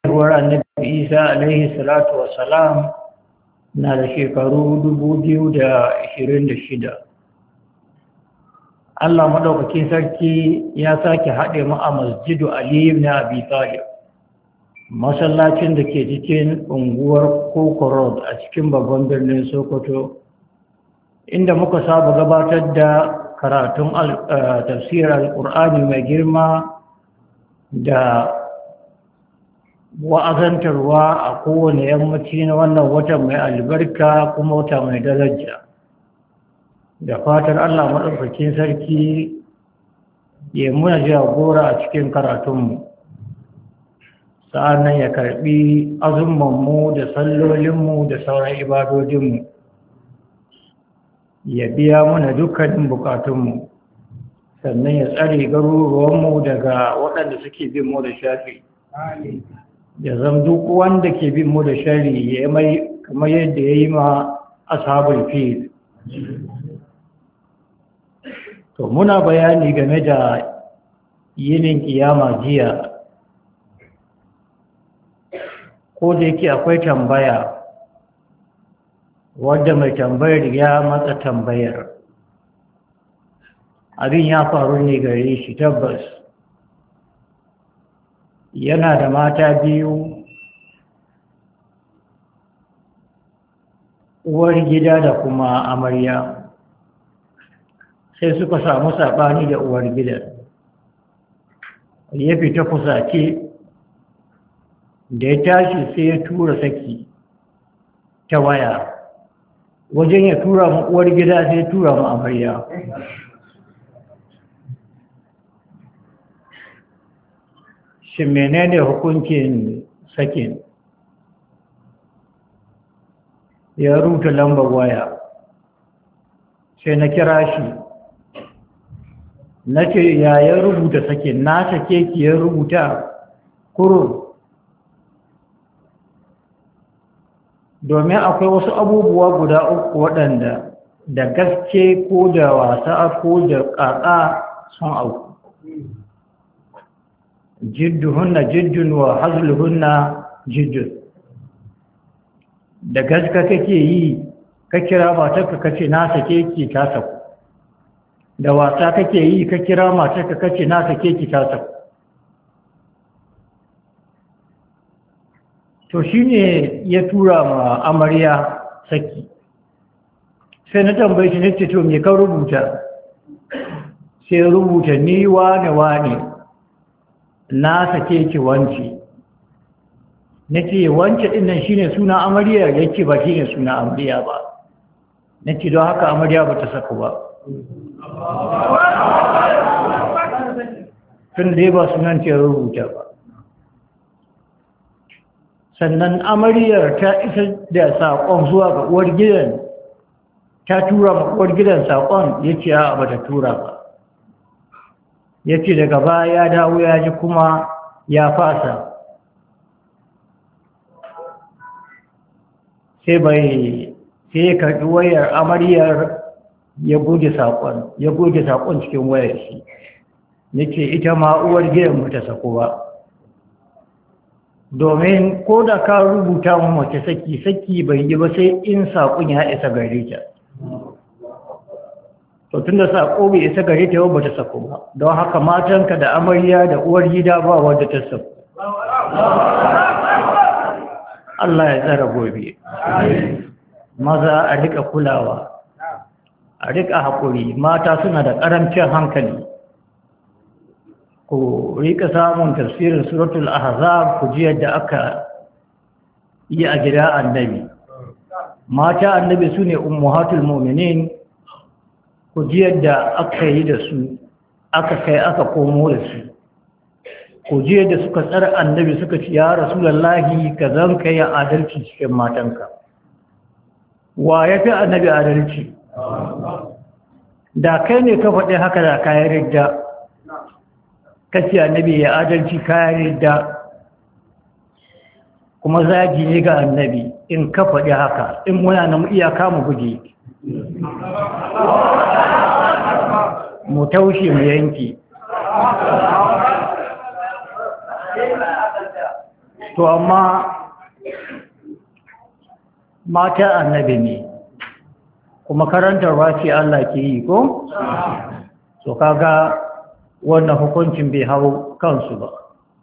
haihuwar annabi Isa alaihi salatu wassalam na da shekaru 2026. Allah maɗaukakin sarki ya sake haɗe mu a masjidu Ali ibn Abi Talib, masallacin da ke cikin unguwar Koko Road a cikin babban birnin Sokoto, inda muka saba gabatar da karatun tafsirar Al-Qur'ani mai girma da wa'azantarwa a kowane yammaci na wannan watan mai albarka kuma wata mai daraja. Da fatar Allah maɗaukakin sarki ya muna jagora a cikin karatunmu, sa'annan ya karɓi azumanmu da sallolinmu da sauran ibadodinmu, ya biya mana dukkanin bukatunmu, sannan ya tsare garuruwanmu daga waɗanda suke bin mu da shafi. Ya zama duk wanda ke bin mu da shari ya mai kamar yadda ya yi ma ashabul fil. To muna bayani game da yinin kiyama jiya, ko da yake akwai tambaya wadda mai tambayar ya matsa tambayar. Abin ya faru ne gare shi tabbas. Yana da mata biyu, uwar gida da kuma amarya. Sai suka samu saɓani da uwar gidan, ya fita fusace, da ya tashi sai ya tura saki ta waya. Wajen ya tura mu uwar gida sai ya tura mu amarya. Shi menene hukuncin sakin? Ya rubuta lambar waya, sai na kira shi na ce ya rubuta sakin, na sake ki ya rubuta kurun. Domin akwai wasu abubuwa guda uku waɗanda da gaske ko da wasa ko da ƙaƙa sun auku. Jidduhunna jiddun wa hazluhunna jiddun. Da gaske kake yi ka kira matarka kace na sake ki ta saku, da wasa kake yi ka kira matarka kace na sake ki ta saku. To shine ya tura ma amarya saki. Sai na tambaye shi nace to me ka rubuta? Sai rubuta ni wane na sake ki wance. Nace wance din nan shine suna amarya? Yake ba shine suna amarya ba. Nace don haka amarya ba ta saku ba. Tun dai ba sunan ce rubuta ba. Sannan amaryar ta isa da saƙon zuwa ga uwar gidan, ta tura ma uwar gidan saƙon, ya ce ba ta tura ba. Ya ce daga baya ya dawo ya ji kuma ya fasa. Sai ya karɓi wayar amaryar ya goge saƙon cikin wayar shi. Ya ce ita ma uwar gidan ba ta sako ba. Domin ko da ka rubuta mu mace saki bai yi ba sai in saƙon ya isa gare ta. To tunda saƙo bai isa gare ta ba ta sako ba, don haka matanka da amarya da uwar gida ba wadda ta sako. Allah ya tsara gobe. Maza a rika kulawa, a rika haƙuri. Mata suna da ƙarancin hankali. Ku rika samun tafsirin suratul ahzab ku ji yadda aka yi a gida annabi. Mata annabi su ne ummahatul mu'minin. Ku ji yadda aka yi da su, aka kai aka komo da su. Ku ji yadda suka tsara annabi suka ci ya rasulullahi ka zan kai adalci cikin matanka. Wa ya fi annabi adalci? Da kai ne ka faɗi haka da kayan ridda. Kace annabi ya adalci kayan ridda, kuma zagi ne ga annabi in ka faɗi haka. In muna nan iyaka mu guje, mu taushe mu yanki. to amma mata annabi ne kuma karantarwa ce Allah ke yi ko? So kaga wannan hukuncin bai hau kansu ba.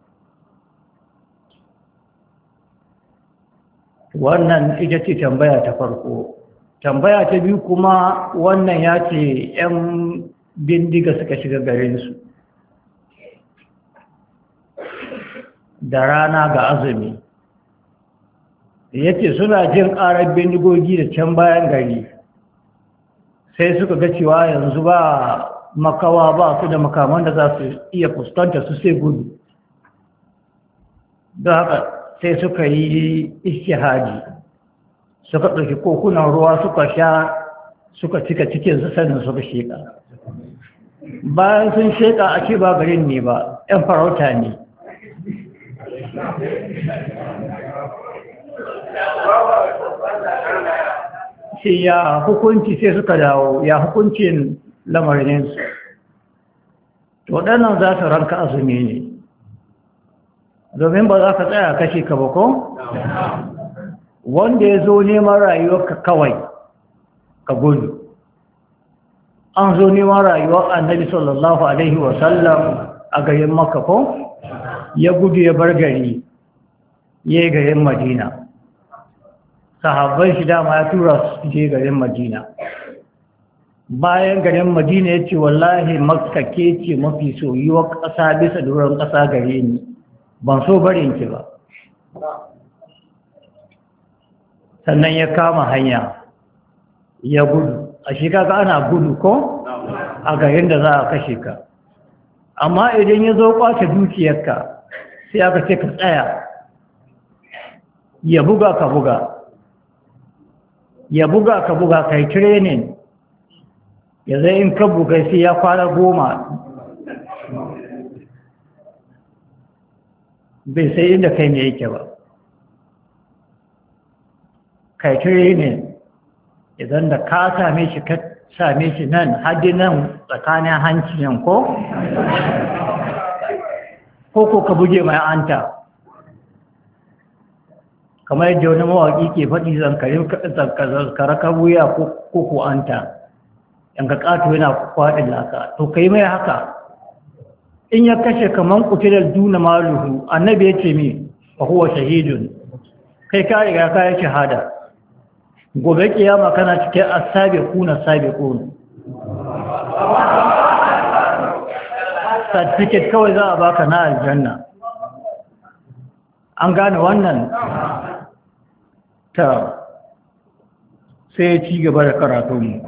Wannan ita ce tambaya ta farko. Tambaya ta biyu kuma wannan ya ce ‘yan bindiga suka shiga garinsu da rana ga azumi. Ya ce suna jin ƙarar bindigogi da can bayan gari. Sai suka ga cewa yanzu ba makawa ba su da makaman da za su iya fuskanta su sai gudu, don haka sai suka yi istihadi, suka ɗauki kokunan ruwa suka sha, suka cika cikinsu sannan suka sheƙa. Bayan sun sheƙa a ce ba garin ne ba, ‘yan farauta ne. Sai ya hukunci sai suka dawo, ya hukuncin lamarinsu. Waɗannan za su ranka azumi ne, domin ba za ka tsaya kashe ka ba ko? Wanda ya zo neman rayuwarka kawai ka gudu. An zo neman rayuwar annabi sallallahu Alaihi wasallam a garin Makka ko? Ya gudu ya bar gari, ya yi garin Madina. Sahabbai shi dama ya tura su je garin Madina. Bayan garin Madina ya ce wallahi Makka ke ce mafi soyuwar ƙasa bisa doron ƙasa gare ni, ban so barin ki ba. Sannan ya kama hanya ya gudu. A shi kaga ana gudu ko? A garin da za a kashe ka. Amma idan ya zo kwace dukiyarka sai aka ce ka tsaya, ya buga ka buga. Ya buga ka buga kai training, ya zai in ka buga sai ya kwana 10 bai sai inda kai ne yake ba. Kai training, idan da ka same shi ka same shi nan haddi nan tsakanin hanci nan ko ka buge mai anta. Kamar yadda wani mawaƙi ke faɗi zankaraka wuya ko anta, yanka ƙato yana kwaɗin laka, to kai mai haka. In ya kashe kaman kutilar duna maluhu, annabi ya ce mi fa huwa shahidun, kai ka riga ka yi shahada. Gobe kiyama kana cikin as-sabiquna sabiqun. Certificate kawai za a baka na aljanna. An gane wannan? Ta sai ci gaba da karatunmu.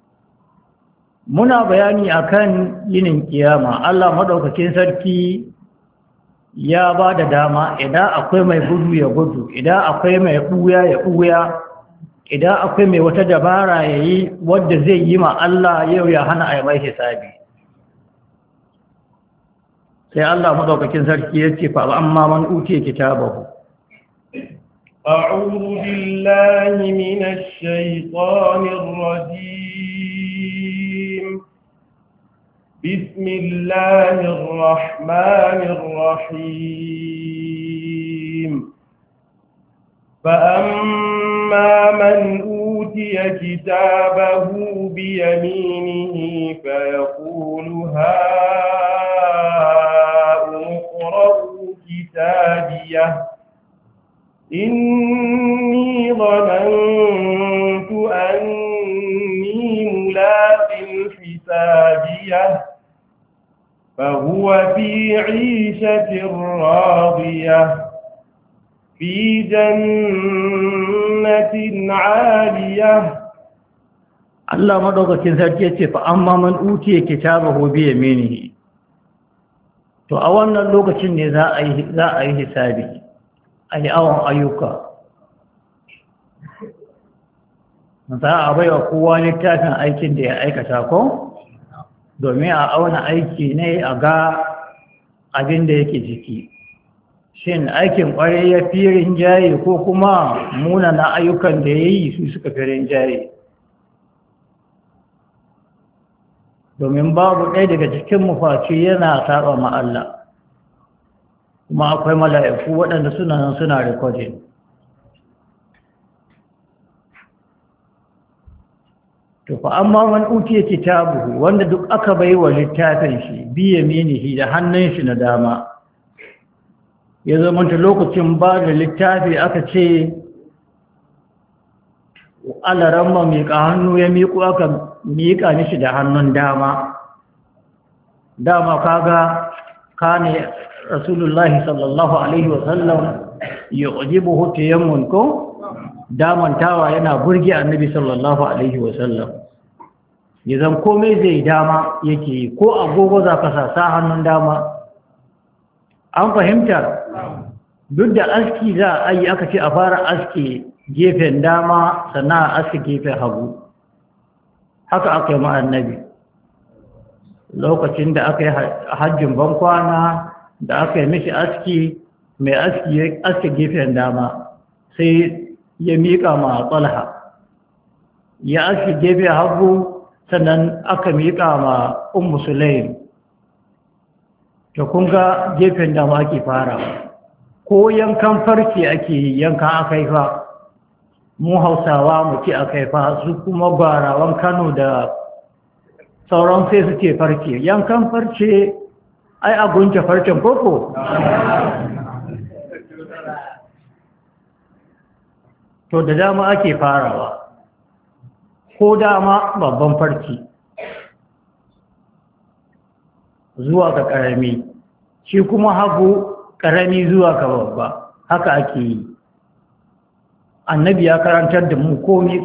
Muna bayani akan yinin kiyama. Allah madaukakin sarki ya ba da dama idan akwai mai gudu ya gudu, idan akwai mai ɓuya ya ɓuya, idan akwai mai wata dabara ya yi wadda zai yi ma Allah yau ya hana a yi mai hisabi. Sai Allah madaukakin sarki ya ce fa amma man utiya kitabahu. أعوذ بالله من الشيطان الرجيم. بسم الله الرحمن الرحيم. فأما من أوتي كتابه بيمينه فيقول هاؤم اقرءوا كتابيه إني ظننت أني ملاق حسابيه فهو في عيشة راضية في جنة عالية. Allah madaukakin sarki ya ce fa amma man utiya kitabahu bi yaminihi, to a wannan lokacin ne za a yi hisabi, a yi awon ayyuka. Za a bai wa kowa littafin aikin da ya aikata ko domin a auna aiki ne a ga abin da yake jiki. Shin aikin ƙwarai ya fi rinjaye ko kuma munana ayyukan da ya yi su suka fi rinjaye? Domin babu ɗaya daga cikin mufaci yana saba ma Allah. kuma akwai mala'iku waɗanda suna nan suna recording. To fa amma man utiya kitabuhu, wanda duk aka bai wa littafin shi bi yaminihi da hannun shi na dama, ya zama ta lokacin ba da littafi aka ce alaramma miƙa hannu ya miƙo, aka miƙa mishi da hannun dama. Dama kaga kane rasulullahi sallallahu alaihi wasallam ya ujibuhu tayammun ko damantawa yana burge annabi sallallahu alaihi wasallam. Yanzu komai zai dama yake yi, ko agogo za ka sa hannun dama. An fahimta? Duk da aski za a yi, aka ce a fara aski gefen dama sannan a aski gefen hagu. Haka aka yi annabi lokacin da aka yi hajjin bankwana, da aka yi mishi aski, mai aski ya aski gefen dama sai ya miƙa ma Talha, ya aski gefen hagu sannan aka miƙa ma Ummu Sulaim. To kun ga gefen dama ake fara, ko yankan farce ake yankan akaifa, mu Hausawa mu ce akaifa, su kuma gwarawan Kano da sauran sai su ce farce. Yankan farce ai a gunce farcen koko. To da dama ake farawa, ko dama babban farce zuwa ga ƙarami, shi kuma hagu ƙarami zuwa ga babba, haka ake yi. Annabi ya karantar da mu komi,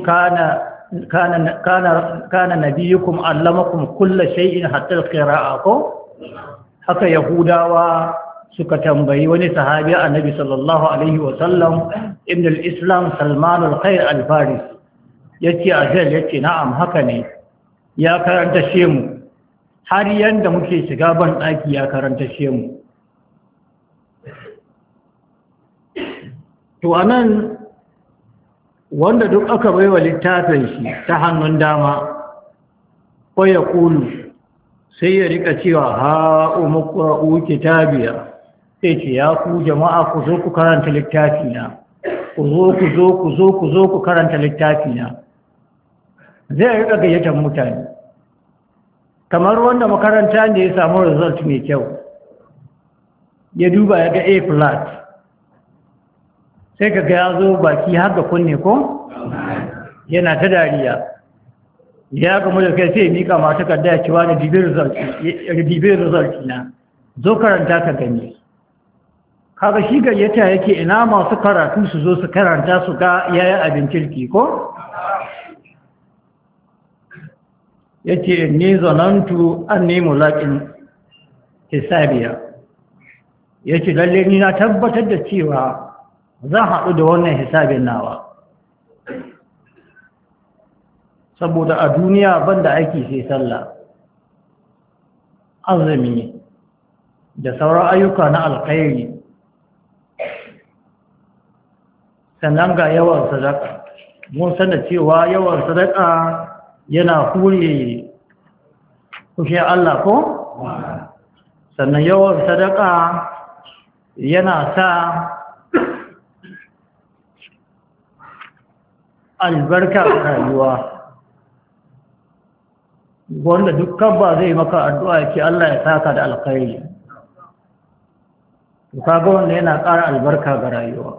kana nabiyukum allamakum kulla shay'in hatta al-qira'a ko. Haka Yahudawa suka tambayi wani sahabi annabi sallallahu alaihi wasallam, ibn al-islam Salman al-Khair al-Faris, yace ajal, yace na'am haka ne, ya karanta shemu har yanda muke shiga ban daki ya karanta shemu. To anan wanda duk aka baiwa littafin shi ta hannun dama, ko ya kulu sai ya rika cewa ha umqra'u kitabiya, sai ce ya ku jama'a ku zo ku karanta littafina, ku zo ku karanta littafina. Zai rika gayyatar mutane kamar wanda makaranta ne ya samu result mai kyau, ya duba ya ga A+, sai ka ga ya zo baki haka kunne ko yana ta dariya, ya gamu da kai sai mika ma takarda ya cewa da dibin result na, zo karanta ka gani. Kaga shi gayyata yake ina masu karatu su zo su karanta su ga yayin abin kirki ko. Yace ni zanantu anni mulaqin hisabiya, yace lalle ni na tabbatar da cewa zan haɗu da wannan hisabin nawa, saboda a duniya banda aiki sai sallah, azumi da sauran ayyuka na alkhairi, sannan ga yawan sadaka. Mun sanar cewa yawan sadaka yana hure kushe Allah ko? Sannan yawan sadaka yana sa albarka a rayuwa, wanda dukkan ba zai maka addu'a yake Allah ya saka da alkhairi, kaga wanda yana ƙara albarka ga rayuwa.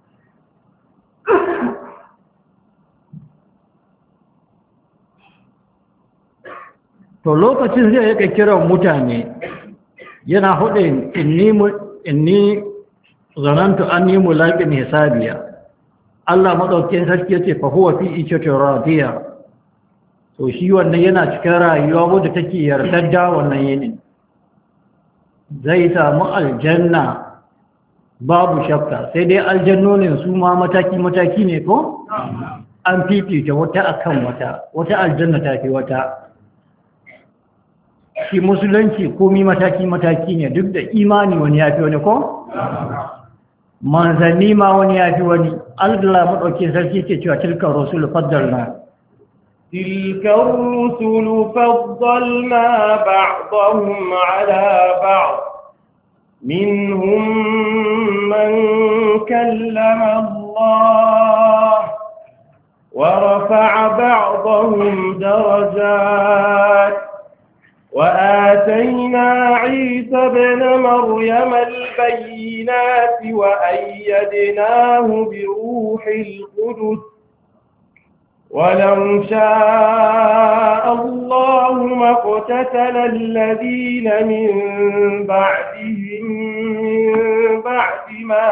To lokacin zai yake kiran mutane yana hudin inni zanantu anni mulaqin hisabiya, Allah madaukakin sarki yace fa huwa fi ichati radiya. To shi wannan yana cikin rayuwa wadda take yardadda wannan yinin, zai samu aljanna babu shakka, sai dai aljannonin su ma mataki-mataki ne ko? An fifita wata akan wata aljanna ta fi wata. Shi musulunci komi mataki-mataki ne, duk da imani wani ya fi wani ko? Manzanni ma wani ya fi wani. Allah maɗauki sarki ke cewa tilka rasul faddalna. تلك الرسل فضلنا بعضهم على بعض منهم من كلم الله ورفع بعضهم درجات وآتينا عيسى ابن مريم البينات وأيدناه بروح القدس ولو شاء الله ما اقتتل الذين من بعدهم من بعد ما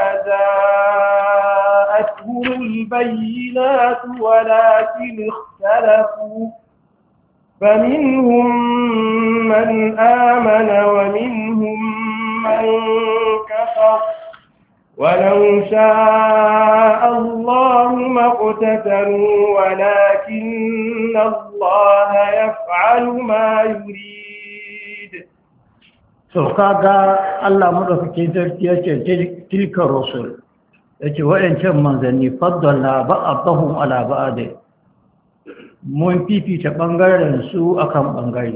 جاءتهم البينات ولكن اختلفوا فمنهم من آمن ومنهم من كفر ولو شاء الله ما اقتتلوا ولكن الله يفعل ما يريد. kaga Allah madaukakin sarki yace tilka rusul yace wayancan manzanni faddalna ba'dahum ala ba'd mun fifita bangaren su akan bangare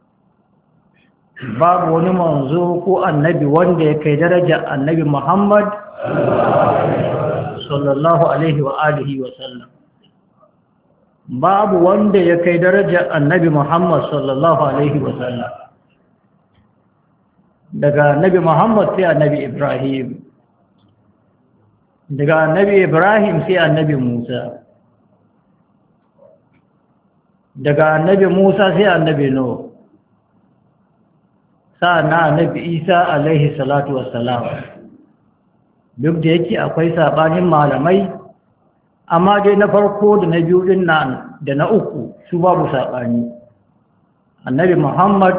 babu wani manzo ko annabi wanda ya kai daraja annabi Muhammad sallallahu alaihi wa alihi wa sallam babu wanda ya kai daraja annabi Muhammad sallallahu alaihi wa sallam daga annabi Muhammad sai annabi Ibrahim daga annabi Ibrahim sai annabi Musa daga annabi Musa sai annabi Nuh sa'annan annabi Isa alaihi salatu wassalam duk da yake akwai sabanin malamai amma dai na farko da na biyu din nan da na uku su babu sabani annabi Muhammad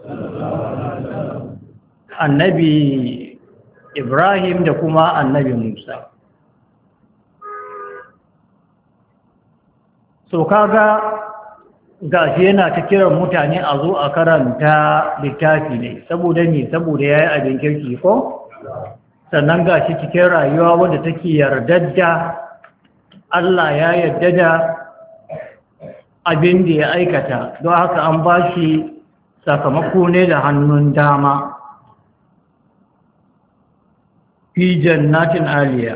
annabi Ibrahim da kuma annabi Musa so kaga gashi yana ta kiran mutane a zo a karanta littafi ne saboda ya yi abin kirki ko sannan gashi cikin rayuwa wanda take yardadda Allah ya yarda da abin da ya aikata don haka an ba shi sakamako ne da hannun dama fi jannatin aliya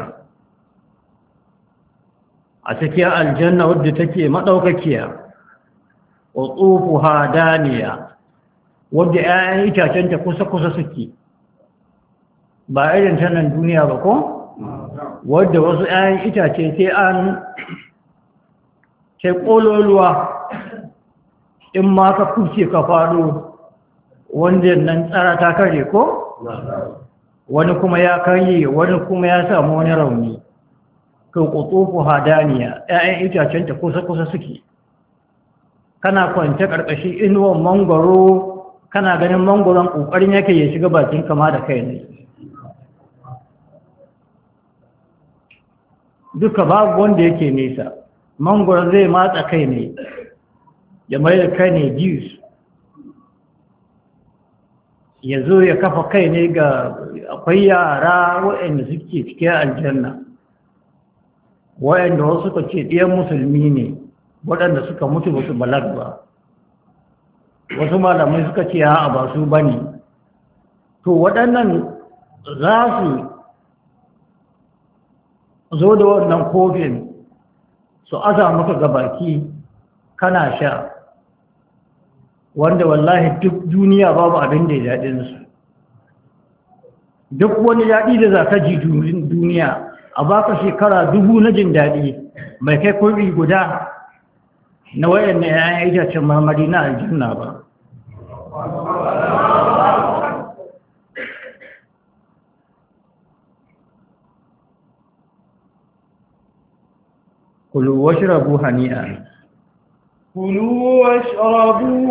a cikin aljanna wadda take madaukakiya wa tsufuha daniya wadda 'ya'yan itacenta kusa-kusa suke ba irin ta nan duniya ba ko wadda wasu 'ya'yan itace sai an sai ƙololuwa in ma ka kuce ka faɗo wanda nan tsara ta kare ko wani kuma ya karye wani kuma ya samu wani rauni kan tsufuha daniya 'ya'yan itacenta kusa-kusa suke kana kwance ƙarƙashin inuwan mangwaro kana ganin mangwaron ƙoƙarin yake ya shiga bakin kama da kai ne duka babu wanda yake nesa mangwaron zai matsa kai ne ya mai da kai ne juice ya zo ya kafa kai ne ga akwai yara waɗanda suke cikin aljanna waɗanda wasu suka ce ɗiyan musulmi ne waɗanda suka mutu ba su balag ba wasu malamai suka ce a ba su ba ne to waɗannan za su zo da wannan kofin su aza maka gabaki kana sha wanda wallahi duk duniya babu abin da ya daɗinsu duk wani daɗi da za ka ji duniya a baka shekara 1000 na jin daɗi mai kai kurbi guda na wayan ne ya yi itacen marmari na aljanna ba kulu washrabu hani'an كلوا واشربوا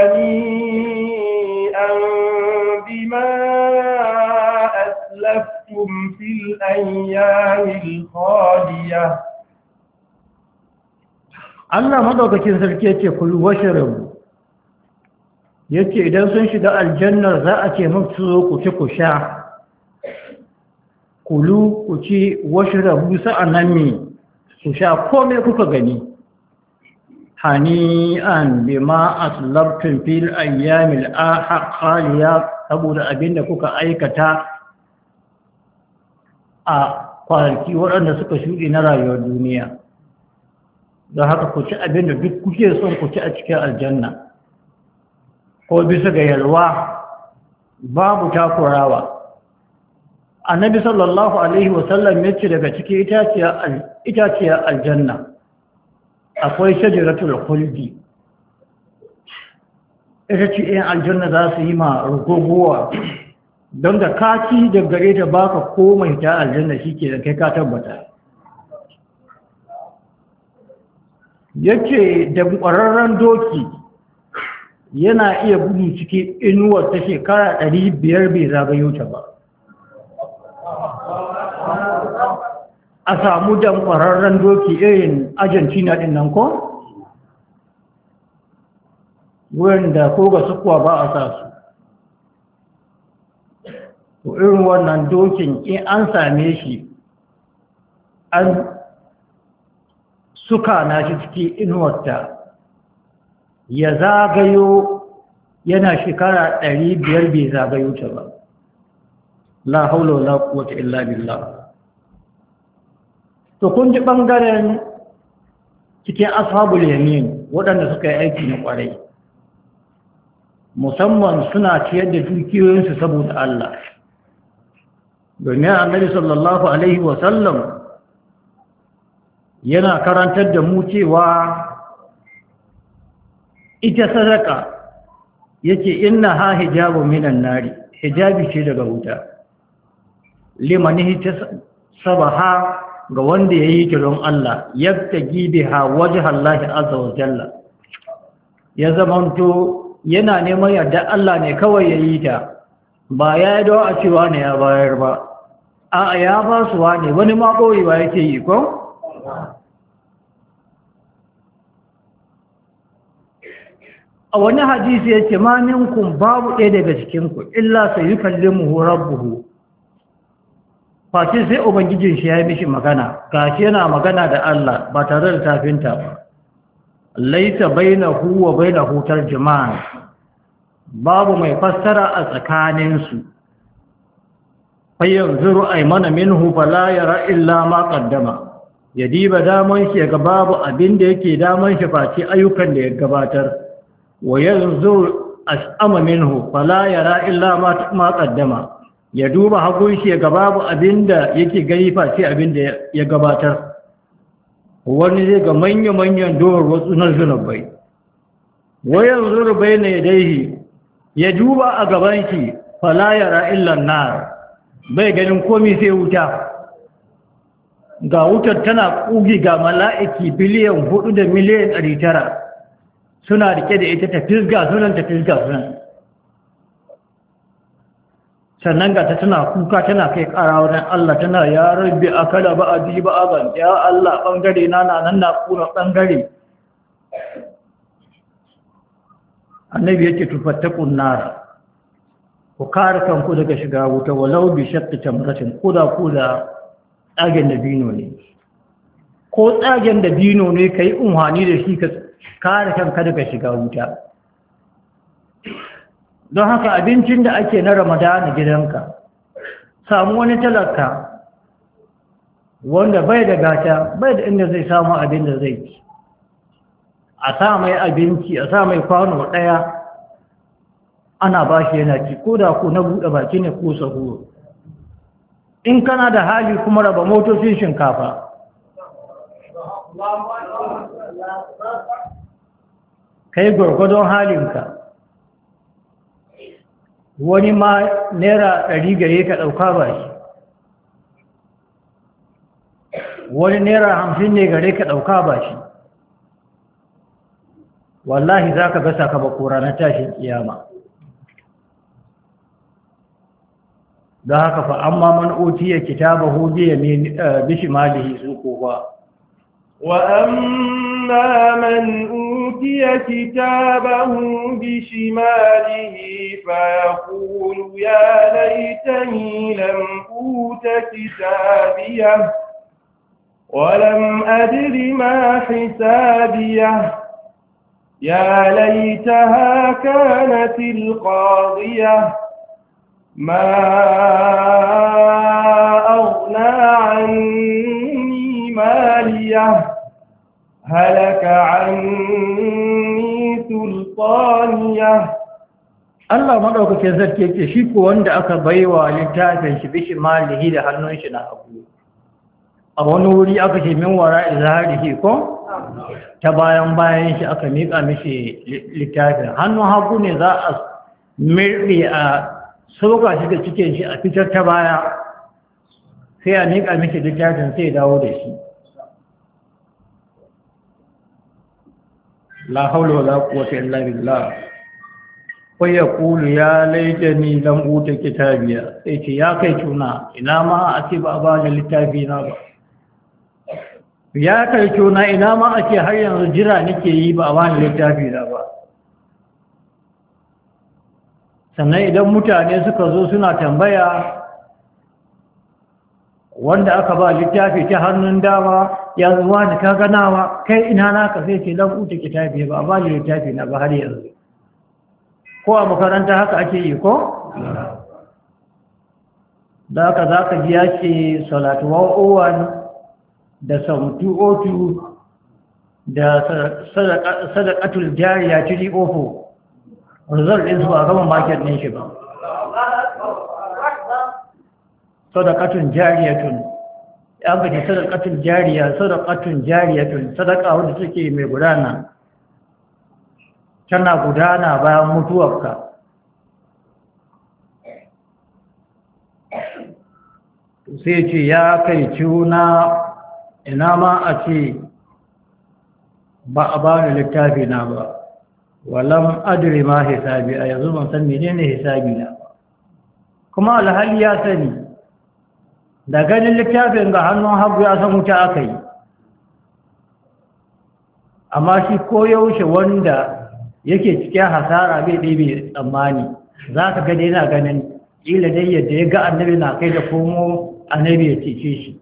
هنيئا بما أسلفتم في الأيام الخالية. Allah madaukakin sarki yace kulu washrabu yace idan sun shiga aljannar za a ce musu zo ku ci ku sha kulu ku ci washrabu sa'annan ne ku sha komai kuka gani hani'an bima aslabtum fil ayyamil khaliya saboda abinda kuka aikata a kwanaki waɗanda suka shuɗe na rayuwar duniya. Don haka ku ci abin da duk kuke son ku ci a cikin aljanna, ko bisa ga yalwa babu takurawa. Annabi sallallahu alaihi wasallam ya ce daga cikin itaciyar aljanna akwai shajaratul khuldi. Ita ce ‘yan aljanna za su yi ma rugogowa don da kaci da gare ta baka komai ta aljanna shi ke da kai ka tabbata. Yace da ƙwararren doki yana iya gudu cikin inuwar ta shekara 500 bai zagayo ta ba. A samu da ƙwararren doki irin Argentina ɗin nan ko? Wurin da ko ga sukuwa ba a sa su. To irin wannan dokin in an same shi an suka na shi cikin inuwarta ya zagayo yana shekara 500 bai zagayo ta ba. La haula wala quwwata illa billah. To kun ji bangaren cikin ashabul yamin waɗanda suka yi aiki na ƙwarai, musamman suna ciyar da dukiyoyinsu saboda Allah. Domin Annabi sallallahu alaihi wasallam yana karantar da mu cewa ita sadaka yake inna ha hijabu minan nari, hijabi ce daga wuta. Limanihi ta sabaha ga wanda ya yi ta don Allah, yadda gibe ha waje Allah azza wa jalla, ya zamanto yana neman yadda Allah ne kawai ya yi ta, ba ya yi don a cewa ne ya bayar ba, a ya ba su ne wani ma ɓoyewa yake yi ko? A wani hadisi ya ce ma minkum babu ɗaya daga cikinku illa sai yi kallin rabbuhu, face sai ubangijin shi ya yi mishi magana, gashi yana magana da Allah ba tare da tafinta ba. Laita bainahu wa bainahu tarjuman, babu mai fassara a tsakaninsu. Fayyan zuru aymana minhu fala yara illa ma qaddama, ya diba daman shi ga babu abin da yake daman shi face ayyukan da ya gabatar. Wa yanzuru as'ama minhu fala yara illa ma qaddama, ya duba hagun shi ga babu abinda yake gani face abinda ya gabatar. Wani zai ga manya-manyan dowar wasu na zunubai, wayan zurbai ne daihi ya duba a gaban shi falayara illan nar, bai ganin komi sai wuta. Ga wutar tana ƙugi ga mala'iki biliyan 4 da miliyan 900 suna rike da ita ta fisga sunan. Sannan ga ta tana kuka tana kai ƙara wurin Allah tana ya rabbi akala ba'adi ba'aban, ya Allah ɓangare na nan na kuna ɓangare. Annabi yake tufattakun nara, ku kare kanku daga shiga wuta walau bi shakki tamratin, kuda tsagen da bino ne, ko tsagen da bino ne ka yi unhani da shi ka kare kanka daga shiga wuta. Don haka abincin da ake na Ramadana gidanka, samu wani talaka wanda bai da gata, bai da inda zai samu abin da zai ci, a sa mai abinci, a sa mai kwano ɗaya ana ba shi yana ci, ko da ku na buɗe baki ne ko sahuro. In kana da hali kuma raba motocin shinkafa. Kai gwargwadon halinka. Wani ma naira 100 gare ka ɗauka ba shi, wani naira 50 ne gare ka ɗauka ba shi. Wallahi za ka ga sakamako ranar tashin kiyama. Da haka fa amma man utiya kitabahu bishimalihi su ko ba. وأما من أوتي كتابه بشماله فيقول يا ليتني لم أوت كتابيه ولم أدر ما حسابيه يا ليتها كانت القاضية ما أغنى عني ماليه هلك عني سلطانيه. Allah madaukakin sarki yake shi ko wanda aka baiwa littafin shi bishi malihi da hannun shi na hagu, a wani wuri aka ce min wara izharihi ko ta bayan shi aka mika mishi littafin. Hannun hagu ne za a mirɗe a sauka shi da cikin shi a fitar ta baya, sai a mika mishi littafin sai dawo da shi. La haula wala quwwata illa billah. Wai ya kulu ya laitani lam uta kitabiya, sai ce ya kai tuna ina ma a ce ba a bani littafi na ba, ya kai tuna ina ma a ce har yanzu jira nake yi ba a bani littafi na ba. Sannan idan mutane suka zo suna tambaya wanda aka ba littafi ta hannun dama, ya zuwa da ka ganawa kai ina naka, sai ce lam uta kitabiya ba a bani littafi na ba har yanzu. Ko a makaranta haka ake yi ko? Da haka za ka ji ya ce salatu 101 da samtu 02 da sadakatul jariya 304, result ɗinsu ba gama market ɗin shi ba. Sadakatun jariyatun, ya gaji sadakatun jariya, sadakatun jariyatun, sadaka wadda suke mai gudana. Tana gudana bayan mutuwarka. Sai ce ya kai ciuna ina ma a ce ba a bani littafi na ba, walam adri ma hisabi, a yanzu ban san menene hisabi na ba. Kuma alhali ya sani da ganin littafin ga hannun hagu ya san wuta aka yi, amma shi koyaushe wanda yake cikin hasara bai ɗebe tsammani, za ka gani yana ganin ƙila dai yadda ya ga annabi na kai da komo annabi ya cece shi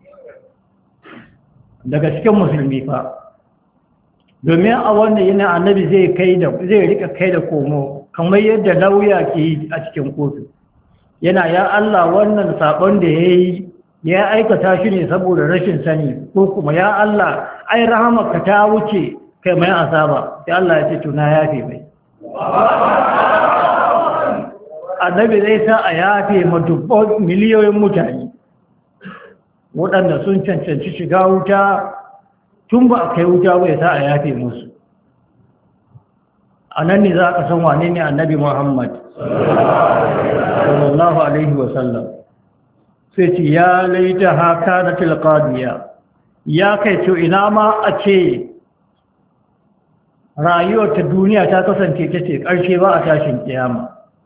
daga cikin musulmi fa. Domin a wannan yana annabi zai rika kai da komo kamar yadda lauya ke yi a cikin kotu, yana ya Allah wannan sabon da ya aikata shi ne saboda rashin sani, ko kuma ya Allah ai rahamarka ta wuce kai mai asaba, sai Allah ya ce tuna yafe mai. Annabi zai sa a yafe ma dubban miliyoyin mutane waɗanda sun cancanci shiga wuta tun ba a kai wuta bai sa a yafe musu. A nan ne za ka san wane ne annabi Muhammad sallallahu alaihi wasallam. Sai ce ya laita haka na tilqadiya, ya kai to ina ma a ce rayuwar ta duniya ta kasance ta ce ƙarshe ba a tashin kiyama.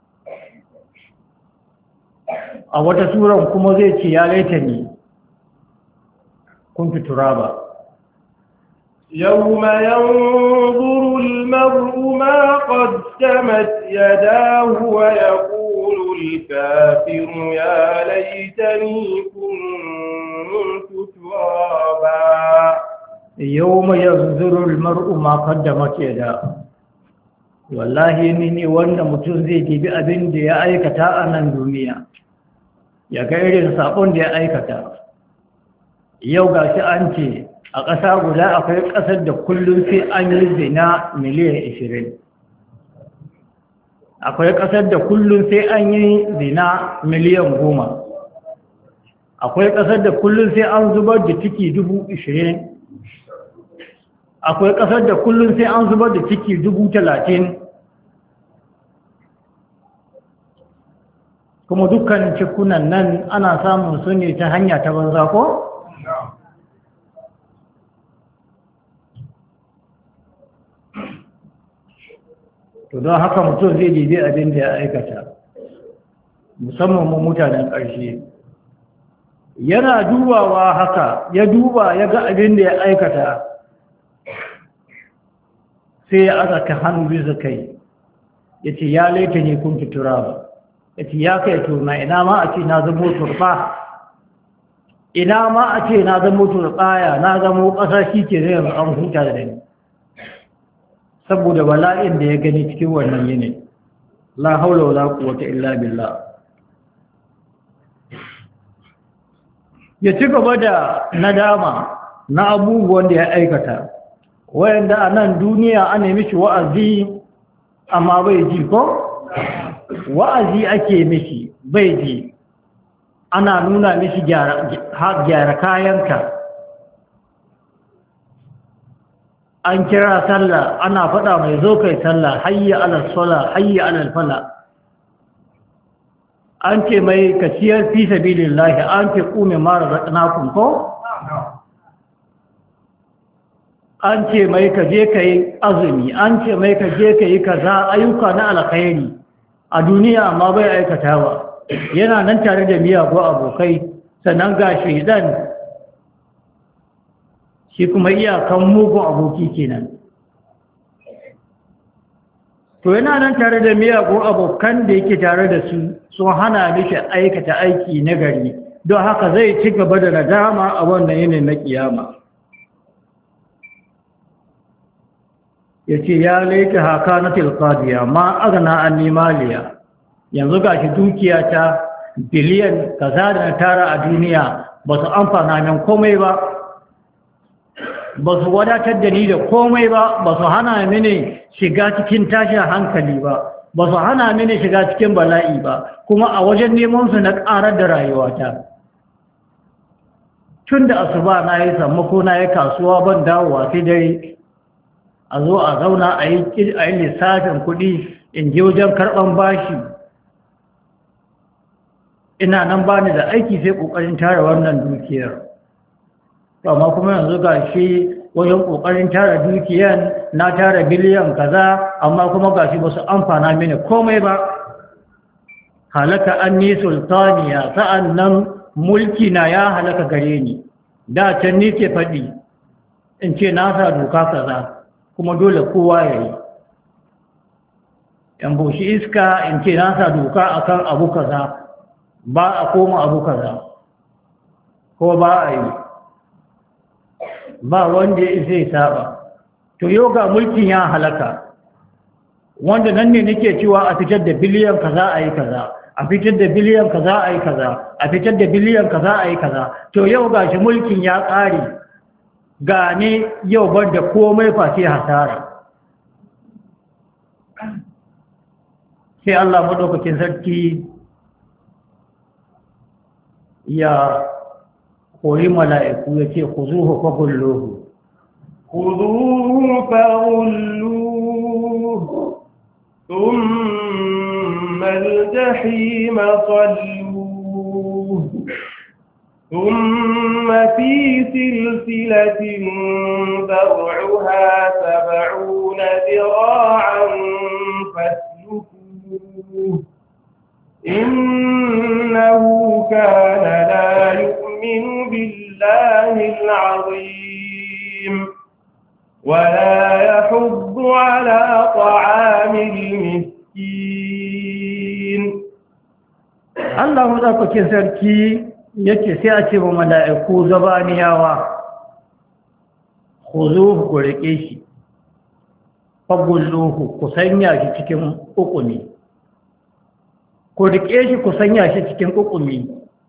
A wata suran kuma zai ce ya laita ni kuntu turaba. يوم ينظر المرء ما قدمت يداه ويقول الكافر يا ليتني كنت ترابا. يوم ينظر المرء ما قدمت يداه، wallahi ni wanda mutum zai dibi abin da ya aikata a nan duniya, ya ga irin sabon da ya aikata. Yau gashi an ce a ƙasa guda akwai ƙasar da kullum sai an yi zina miliyan 20, akwai ƙasar da kullum sai an yi zina miliyan 10, akwai ƙasar da kullum sai an zubar da ciki 20,000, akwai ƙasar da kullum sai an zubar da ciki 30,000, kuma dukkan cikunan nan ana samun su ne ta hanya ta banza ko? To don haka mutum zai dibi abin da ya aikata, musamman mu mutanen ƙarshe. Yana dubawa haka, ya duba ya ga abin da ya aikata, sai ya azaka hannu bisa kai, ya ce ya laita ne kun fitura ba, ya ce ya kai turna ina ma a ce na zamo turba, ina ma a ce na zamo turbaya, na zamo ƙasa shi ke zai an huta da ni, saboda bala'in da ya gani cikin wannan yini. La haula wala quwwata illa billah. ya ci gaba da nadama na abubuwan da ya aikata wayanda a nan duniya ana mishi wa'azi amma bai ji ko wa'azi ake mishi bai ji ana nuna mishi gyara kayanka an kira sallah ana faɗa mai zo kai sallah hayya alal sala hayya alal fala an ce mai ka ciyar fi sabilillahi an ce kume mara razaqnakum ko an ce mai ka je kai azumi an ce mai ka je kai kaza ayyuka na alkhairi a duniya amma bai aikata ba yana nan tare da miyagun abokai sannan ga shaidan shi kuma iyakan mugun aboki kenan to yana nan tare da miyagun abokan da yake tare da su sun hana mishi aikata aiki na gari don haka zai ci gaba da nadama a wannan yanayin na kiyama ya ce ya laita haka na tilkadiya ma agana an nimaliya yanzu ga shi dukiya ta biliyan kaza da na tara a duniya ba su amfana min komai ba ba su wadatar da ni da komai ba ba su hana mini shiga cikin tashin hankali ba ba su hana mini shiga cikin bala'i ba kuma a wajen neman su na ƙarar da rayuwata tun da asuba na yi sammako na yi kasuwa ban dawowa sai dare a zo a zauna a yi lissafin kuɗi in je wajen karɓan bashi ina nan ba ni da aiki sai ƙoƙarin tara wannan dukiyar amma kuma yanzu ga shi wajen ƙoƙarin tara dukiyar na tara biliyan kaza amma kuma ga shi ba su amfana mini komai ba halaka an ni sultaniya sa'an nan mulki na ya halaka gare ni da can ni ke faɗi in ce na sa doka kaza kuma dole kowa ya yi yan boshi iska in ce na sa doka akan abu kaza ba a koma abu kaza ko ba a yi ba wanda ya zai saba to yau ga mulkin ya halaka wanda nan ne nake cewa a fitar da biliyan kaza a yi kaza a fitar da biliyan kaza a yi kaza a fitar da biliyan kaza a yi kaza to yau ga shi mulkin ya ƙare gane yau bar da komai face hasara sai Allah madaukakin sarki ya koyi mala'iku ya ce ku zuhu fa gulluhu خذوه فغلوه ثم الجحيم صلوه ثم في سلسلة ذرعها 70 ذراعا فاسلكوه إنه كان لا يؤمن بالله العظيم ولا يحض على طعام المسكين الله مدaukakin sarki yace sai a ce wa mala'iku zabaniyawa khuzuhu ku rike shi fagulluhu ku sanya shi cikin ukumi ku rike shi ku sanya shi cikin ukumi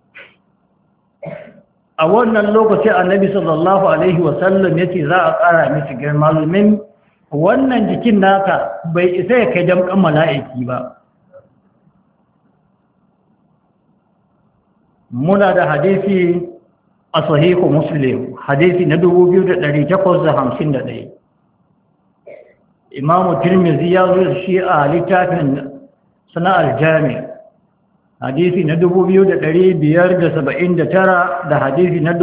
a wannan lokacin annabi sallallahu alaihi wasallam yace za a ƙara miki girma domin wannan jikin naka bai isa ya kai damƙan mala'iki ba muna da hadisi a sahihu muslim hadisi na 2851 imamu tirmidhi ya zo shi a littafin sana'ar jami' hadisi na 2579 da hadisi na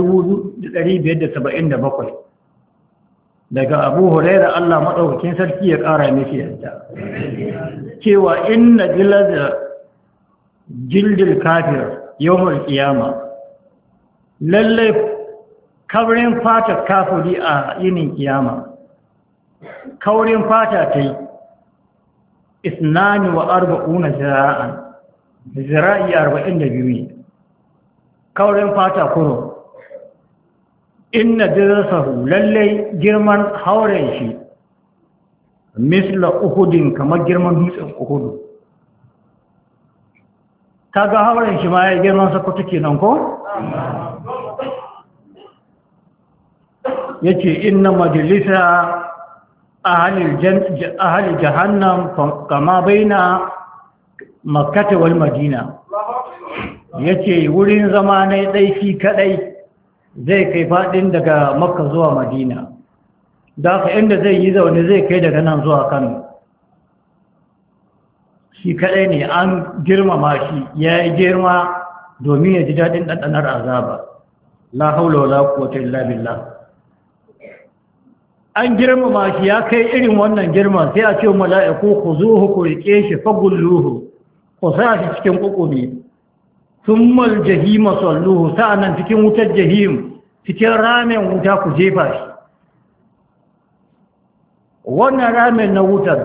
2577 daga abu huraira Allah maɗaukakin sarki ya ƙara mishi yadda cewa inna jildil kafir yawmul qiyama lalle kaurin fata kafiri a yinin kiyama kaurin fata tai 42 zira'an zira'i 42 kaurin fata kuro inna dirasahu lalle girman hauren shi misla uhudin kamar girman dutsen uhudu kaga hauren shi ma ya girman sakuta kenan ko yace inna majlisa ahli jahannam kama baina makkah wal madina yace wurin zama ne dai shi kadai zai kai fadin daga makka zuwa madina da ka inda zai yi zaune zai kai daga nan zuwa kano shi kadai ne an girmama shi ya yi girma domin ya ji daɗin ɗanɗanar azaba la haula wala quwwata illa billah an girmama shi ya kai irin wannan girman sai a ce mala'iku ku zuhu ku rike shi fagulluhu ku sa shi cikin kukumi thummal jahima salluhu sa'annan cikin wutar jahim cikin ramen wuta ku jefa shi wannan ramen na wutar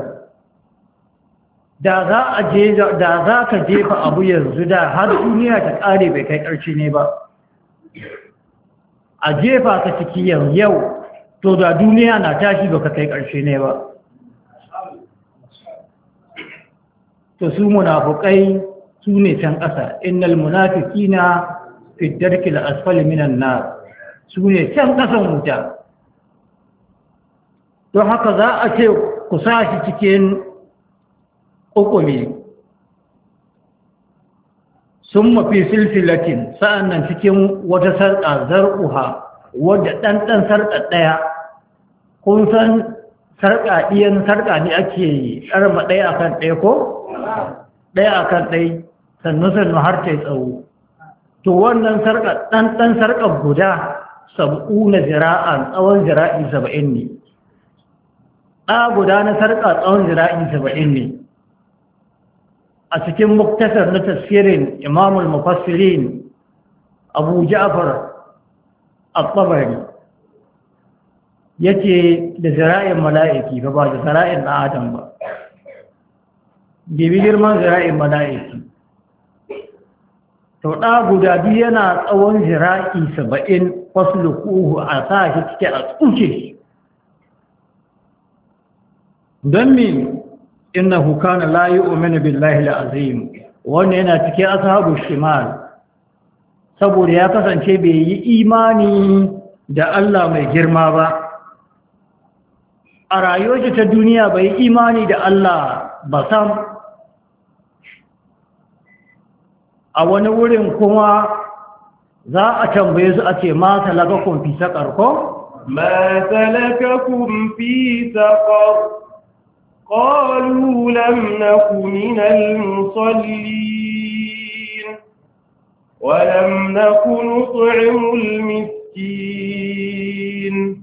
da za ka jefa abu yanzu da har duniya ta ƙare bai kai ƙarshe ne ba a jefa ka ciki yau to da duniya na tashi ba ka kai ƙarshe ne ba to su munafukai su ne can ƙasa innal munafiqina fi darkil asfali minan nar su ne can ƙasan wuta don haka za a ce ku sa shi cikin ƙuƙumi sun mafi silsilatin sa'annan cikin wata sarƙa zar'uha wadda ɗanɗan sarƙa ɗaya kun san sarƙa ɗiyan sarƙa ne ake ƙarfa ɗaya akan ɗaya ko? ɗaya akan ɗaya sannu har ta yi tsawo to wannan sarƙa ɗanɗan sarƙa guda 70 zira'an tsawon zira'i 70 ne ɗa guda na sarƙa tsawon zira'i 70 ne a cikin muktasar na tafsirin imamul mufassirin abu ja'far al-tabari yace da zira'in mala'iki ba da zira'in na adam ba bibi girman zira'in mala'iki to ɗa guda biyu yana tsawon zira'i 70 fasluquhu a sa shi cike a tsuke don me innahu kana la yu'minu billahi al-azim wannan yana cikin ashabu shimal saboda ya kasance bai yi imani da Allah mai girma ba a rayuwar ta duniya bai yi imani da Allah ba sam a wani wurin kuma za a tambaye su a ce ma salakakum fi saqar ko ma salakakum fi saqar قالوا لم نك من المصلين ولم نك نطعم المسكين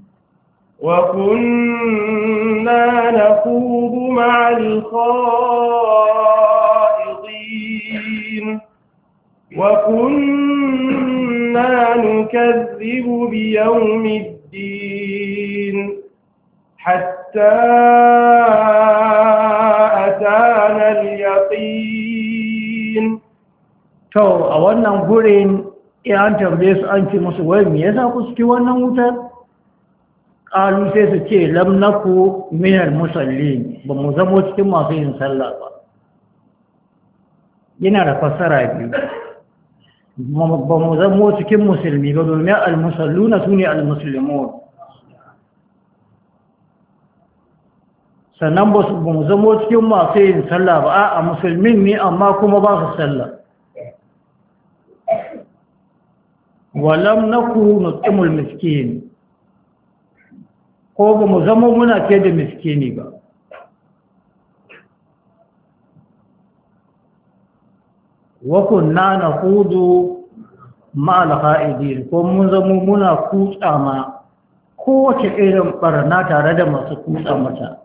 وكنا نخوض مع الخائضين وكنا نكذب بيوم الدين حتى أتانا اليقين to a wannan gurin an tambaye su an ce musu wai me yasa ku suke wannan wutar qalu sai su ce lam naku minal musallin ba mu zamo cikin masu yin sallah ba yana da fassara biyu ba mu zamo cikin musulmi ba domin al-musalluna sune al-muslimun sannan ba mu zamo cikin masu yin sallah ba a musulmin ne amma kuma ba su sallah walam naku nut'imul miskin ko ba mu zamo muna ce da miskini ba wa kunna naqudu ma'al qa'idin ko mun zamo muna kutsa ma kowace irin barna tare da masu kutsa mata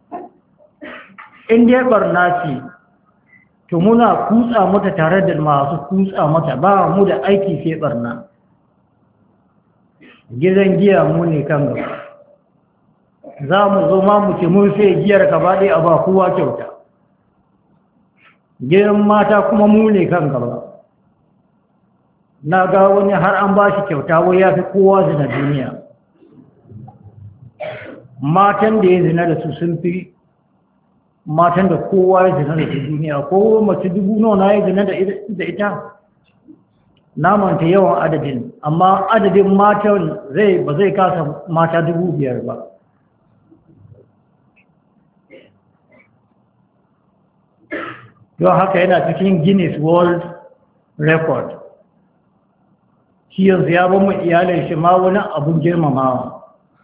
in dai barna ce to muna kutsa mata tare da masu kutsa mata ba mu da aiki sai barna gidan giya mu ne kan gaba za mu zo ma mu ce mun sai giyar gaba ɗaya a ba kowa kyauta gidan mata kuma mu ne kan gaba na ga wani har an ba shi kyauta wai ya fi kowa zina duniya matan da ya zina da su sun fi matan da kowa ya zina da duniya ko mace 1000 nawa ya zina da ita namanta yawan adadin, amma adadin matan ba zai kasa mata 5,000 ba. Don haka yana cikin Guinness World Record. Shi yanzu ya ba mu iyalin shi ma wani abun girmamawa,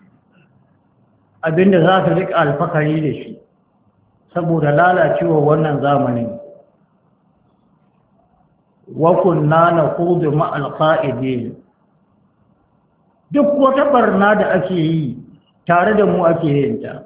abinda za su riƙa alfakari da shi saboda lalacewa wannan zamanin. وَكُنَّا نَخُوضُ مَعَ الْخَائِضِينَ. Duk wata barna da ake yi tare da mu ake yin ta.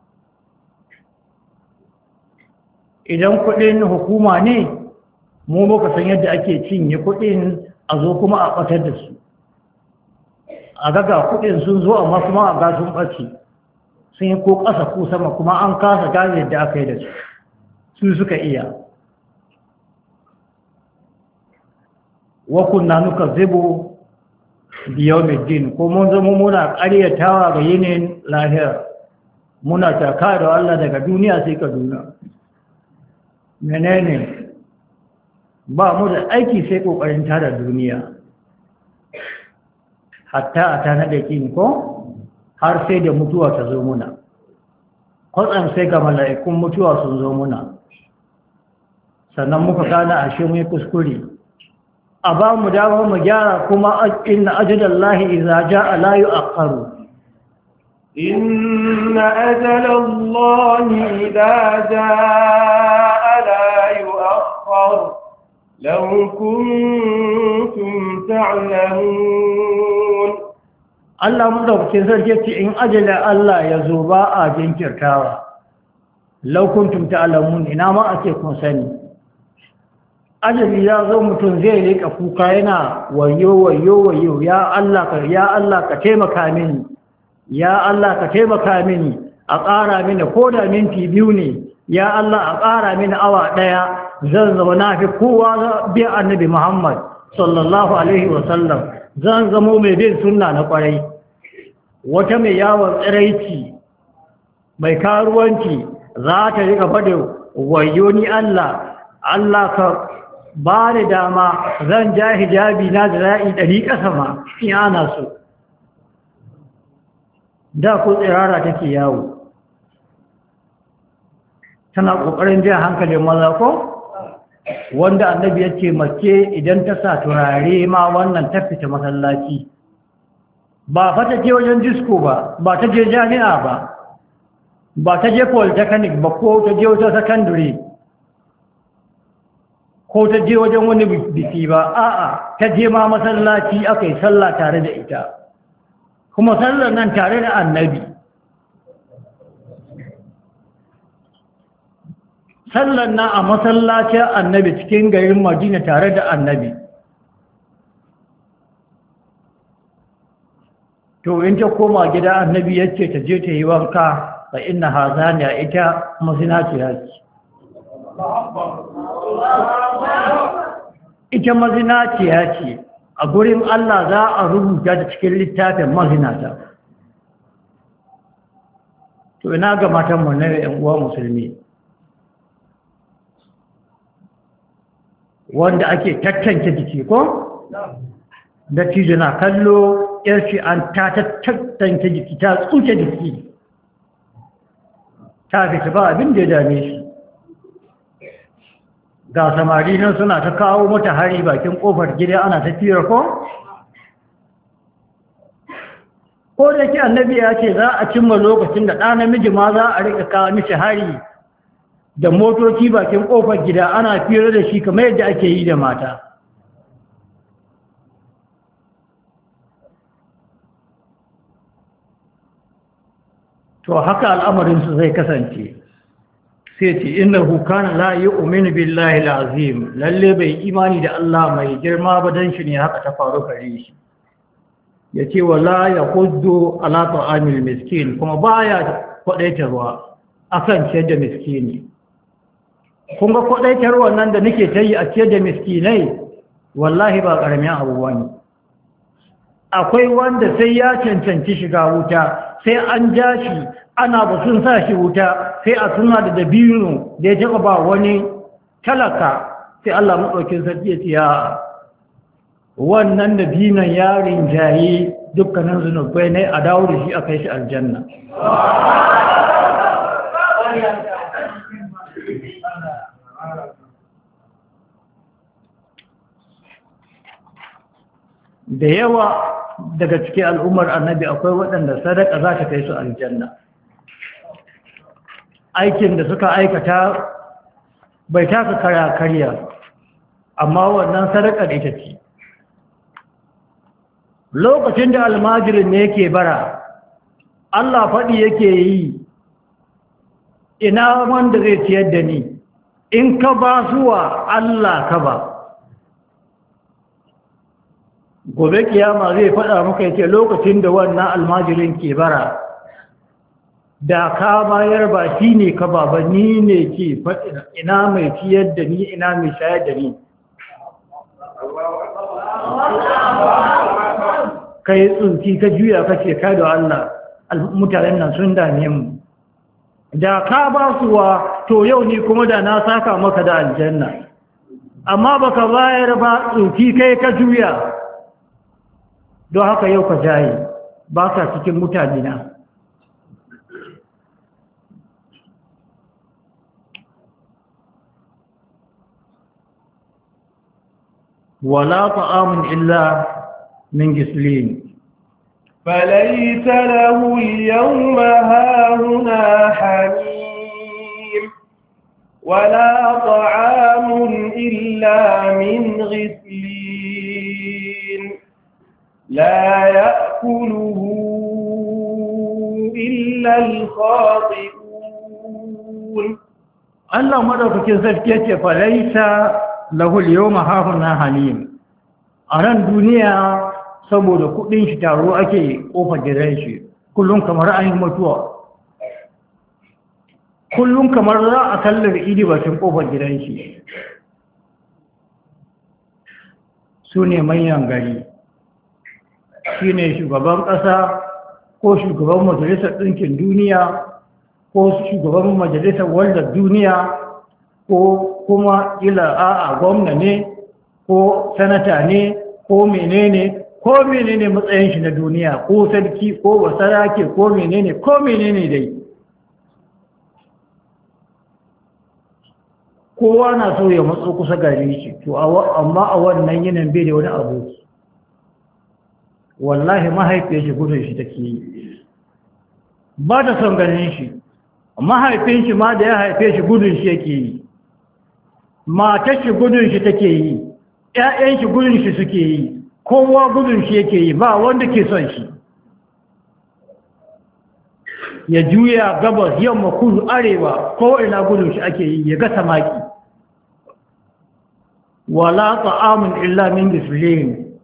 Idan kuɗin hukuma ne, mu muka san yadda ake cinye kuɗin a zo kuma a ɓatar da su. A ga kuɗin sun zo amma kuma a ga sun ɓace, sun yi ko ƙasa ko sama kuma an kasa gane yadda aka yi da su. Su suka iya. وَكُنَّا نُكَذِّبُ بِيَوْمِ الدِّينِ. Ko mun zama muna ƙaryatawa ga yinin lahira, muna taka da Allah daga duniya sai Kaduna. Menene ba mu da aiki sai ƙoƙarin tada duniya, hatta a tana da kin ko har sai da mutuwa ta zo muna, kwatsam sai ga mala'ikun mutuwa sun zo muna, sannan muka gana ashe mu yi kuskure. A ba mu dama mu gyara, kuma inna ajalallahi idza jaa la yu'akhkharu. Inna ajalallahi idza jaa la yu'akhkhar. Law kuntum ta'lamun. Allah mu dauke sarki ce in ajala Allah ya zo ba a jinkirtawa. Law kuntum ta'lamun, ina ma ake kun sani. Ajali ya zo mutum zai rika kuka yana wayo ya Allah ka taimaka mini, ya Allah ka taimaka mini, a ƙara mini ko da minti 2 ne, ya Allah a ƙara mini awa 1, zan zama na fi kowa biya annabi Muhammad sallallahu alaihi wasallam, zan zamo mai bin sunna na ƙwarai. Wata mai yawon tsiraici mai karuwanci za ta rika faɗin wayo ni Allah ka ba da dama zan ja hijabi na da ra'i 100 ƙasa ma in ana so. Da ko tsirara take yawo, tana ƙoƙarin jan hankalin maza ko? Wanda annabi ya ce mace idan ta sa turare ma wannan ta fita masallaci, ba fa ta je wajen disko ba ta je jami'a ba ta je polytechnic ba, ko ta je wata secondary, ko ta je wajen wani biki ba, a'a ta je ma masallaci aka yi sallah tare da ita, kuma sallar nan tare da annabi. Sallar nan a masallacin annabi cikin garin Madina tare da annabi. To in ta koma gida annabi ya ce ta je ta yi wanka, fa inna hazaniya ita mazinaciya ce. Ita mazinaciya ce, a gurin Allah za a rubuta ta cikin littafin mazinata. To ina ga matanmu na ‘yan uwa musulmi, wanda ake tattance jiki ko? Da na kallo ‘yarci an ta tattance jiki, ta tsuke jiki, ta fita ba abin da ya dame shi. Ga samari nan suna ta kawo mata hari bakin kofar gida ana ta fira ko? Ko da ke annabi ya ce za a cimma lokacin da ɗa namiji ma za a rika kawo mishi hari da motoci bakin kofar gida ana fira da shi kamar yadda ake yi da mata. To haka al'amarinsu zai kasance. Sai ce innahu kana la yu'minu billahi al-azim, lalle bai imani da Allah mai girma ba, dan shi ne haka ta faru gare shi. Yace wala yaquddu ala ta'amil miskin, kuma baya kwadaitarwa akan ciyar da miskini. Kun ga kwadaitarwa nan da nake tayi a ciyar da miskinai, wallahi ba karamin abu bane. Akwai wanda sai ya cancanci shiga wuta, sai an ja shi ana ba sun sa shi wuta, sai a suna da dabino da ya taɓa ba wani talaka, sai Allah maɗaukin sarki ya ce wannan dabinon yarin jayi dukkanin zunubai ne a dawo da shi a kai shi aljanna. Da yawa daga cikin al'ummar annabi akwai waɗanda sadaka za ta kai su aljanna. Aikin da suka aikata bai taka karya amma wannan sadakar ita ce. Lokacin da almajirin ne yake bara, Allah faɗi yake yi, ina wanda zai ciyar da ni, in ka ba zuwa Allah ka ba. Gobe kiyama zai faɗa maka yake lokacin da wannan almajirin ke bara, da ka bayar ba shi ne ka ba ni ne ke faɗi ina mai ciyar da ni, ina mai shayar da ni. Kai tsunki ka juya ka ce kai da Allah mutanen nan sun dame mu, da ka ba suwa to yau ni kuma da na saka maka da aljanna, amma baka bayar ba tsunki kai ka juya, don haka yau ka jaye ba ka cikin mutane na. wala ta'amun illa من جسلين فليس له اليوم هاهنا حميم ولا طعام إلا من غسلين لا يأكله إلا الخاطئون. الله مدرك كيف فليس له اليوم هاهنا حميم. a ran duniya saboda kudin shi taro ake kofar gidan shi kullum kamar an yi mutuwa, kullum kamar za a kallar idi bakin kofar gidan shi. su ne manyan gari, shi ne shugaban ƙasa ko shugaban majalisar ɗinkin duniya ko shugaban majalisar waldar duniya ko kuma ila a'a gwamna ne ko sanata ne ko menene matsayin shi na duniya ko sarki ko wasarake ko menene dai, kowa na so ya matso kusa gare shi to amma a wannan yinin bai da wani abu. Wallahi mahaifiyar shi gudun shi take yi, ba ta son ganin shi. Mahaifin shi ma da ya haife shi gudun shi yake yi, matar shi gudun shi take yi, ‘ya'yan shi gudun shi suke yi, kowa gudun shi yake yi, ba wanda ke son shi. Ya juya gabas yamma kudu arewa ko ina gudun shi ake yi, ya gasa maki. Wala ta'amun illa min gislin.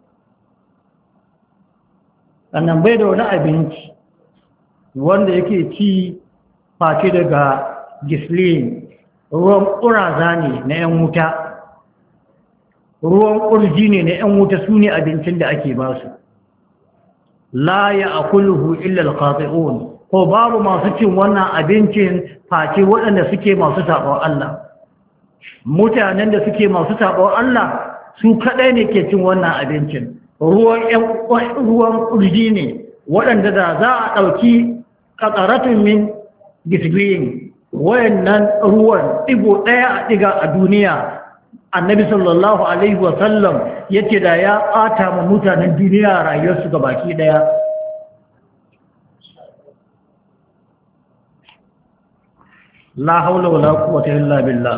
Sannan bai da wani abinci wanda yake ci face daga gislin, ruwan ƙuraza ne na ‘yan wuta. Ruwan ƙurji ne na ‘yan wuta, su ne abincin da ake ba su. La ya akuluhu illa al-qati'un, ko babu masu cin wannan abincin face waɗanda suke masu saɓon Allah. Mutanen da suke masu saɓon Allah su kaɗai ne ke cin wannan abincin. Ruwan ƙurji ne waɗanda da za a ɗauki ƙaƙaratun min gisbiyin, wayannan ruwan ɗigo ɗaya a ɗiga a duniya. Annabi sallallahu alaihi wasallam yace da ya ɓata ma mutanen duniya rayuwarsu ga baki ɗaya. La haula wala quwwata illa billah.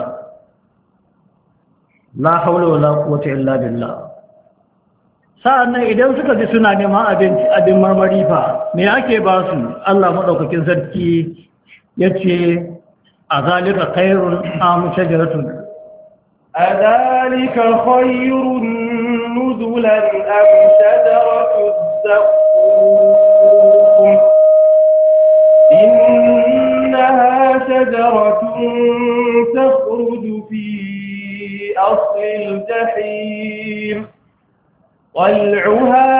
La haula wala quwwata illa billah. Sa'annan idan suka ji suna neman abin marmari fa me ake ba su? Allah madaukakin sarki yace azalika khairun am shajaratun أذلك خير نزلا أم شجرة الزقوم إنها شجرة تخرج في أصل الجحيم طلعها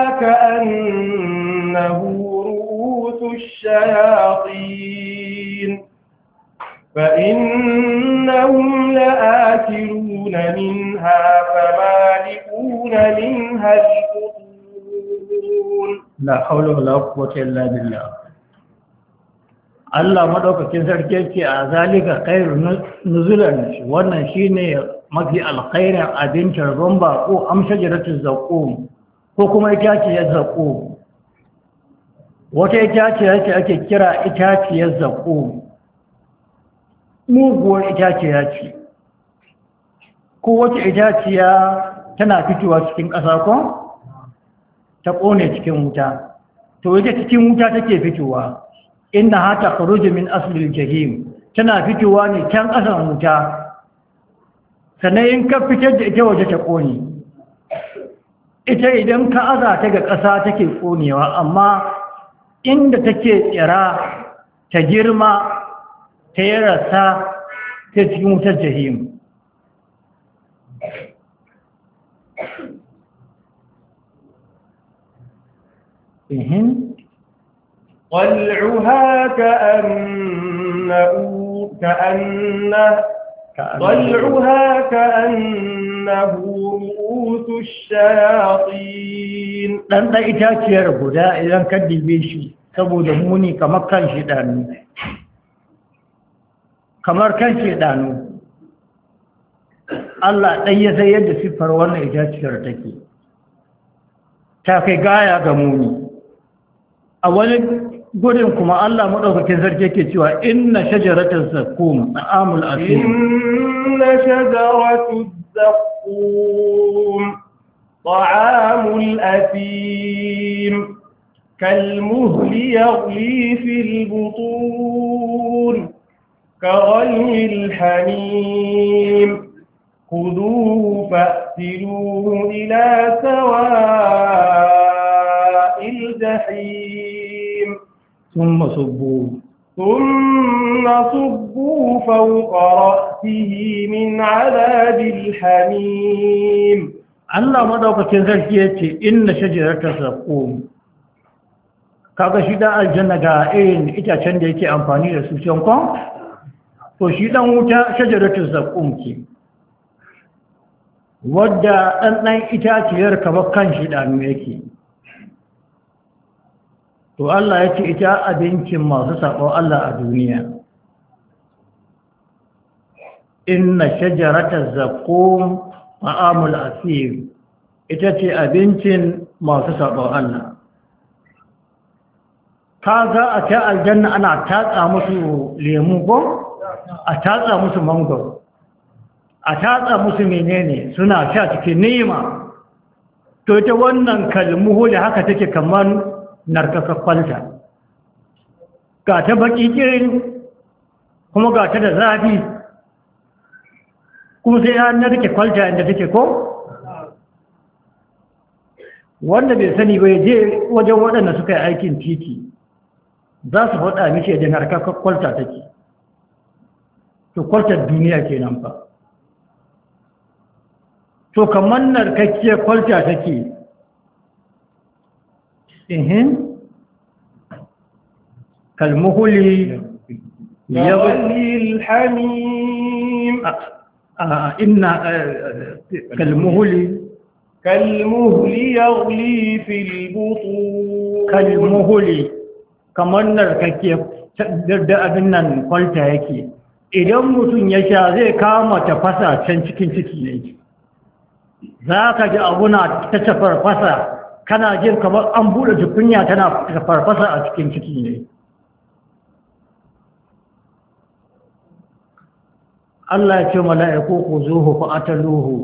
كأنه رؤوس الشياطين فإنهم لآكلون منها فمالئون منها البطون. لا حول ولا قوة إلا بالله. Allah madaukakin sarki ce a zalika khairu nuzulan, wannan shine mafi alkhairin abincin rumba ko amshajaratu zaqum ko kuma itaciyar zaqum. Wata itaciya ce ake kira itaciyar zaqum, muguwar itaciya ce. Ko wata itaciya tana fitowa cikin ƙasa ko ta ƙone cikin wuta, to ita cikin wuta take fitowa. Inna hata kharuju min aslil jahim, tana fitowa ne can ƙasan wuta, sannan in ka fitar da ita waje ta ƙone. Ita idan ka aza ta ga ƙasa take ƙonewa, amma inda take tsira ta girma ta yi rasa ta cikin wutar jahim. طلعها كأنه رؤوس الشياطين. dan da itaciyar guda idan ka dibe shi saboda muni kamar kan shedanu, Allah ɗan ya sai yadda siffar wannan itaciyar take, ta kai gaya ga muni. A wani gudun kuma Allah maɗaukakin sarki ke cewa inna shajaratar zakum ta'amul asim. Inna shajaratar zakum ta'amul asim kalmuhli yaghli fil butun كغلي الحميم خذوه فأتلوه إلى سواء الجحيم ثم صبوا فوق رأسه من عذاب الحميم. Allah madaukakin sarki yace inna shajarata zaqum, kaga shi da aljanna ga irin itacen da yake amfani da su can kon, to shi dan wuta shajaratu zaqum ke, wadda dan itaciyar kamar kan shi danu yake. To Allah yace ita abincin masu sabo Allah a duniya. Inna shajarata zaqum ta'amul asim, ita ce abincin masu sabo Allah. Kaga a ta aljanna ana tatsa musu lemu ko a tatsa musu mangoro, a tatsa musu menene suna sha cikin ni'ima. To ita wannan kalmuhu da haka take kamar narkaka kwalta, ga ta baki kirin kuma ga ta da zafi, kuma sai ya narke kwalta inda take ko wanda bai sani bai je wajen waɗanda suka yi aikin titi za su faɗa mishi da narkaka kwalta take. To kwaltar duniya kenan fa. To kamar narkakkiyar kwalta take. Kalmuhuli يغلي الحميم inna kalmuhuli يغلي في البطون. kalmuhuli kamar narkakkiyar da abin nan kwalta yake. Idan mutum ya sha zai kama tafasa can cikin ciki ne, za ka ji abuna ta tafarfasa, kana jin kamar an buɗe tukunya tana tafarfasa a cikin ciki ne. Allah ya ce mala'iku ku zuhu ku ataluhu,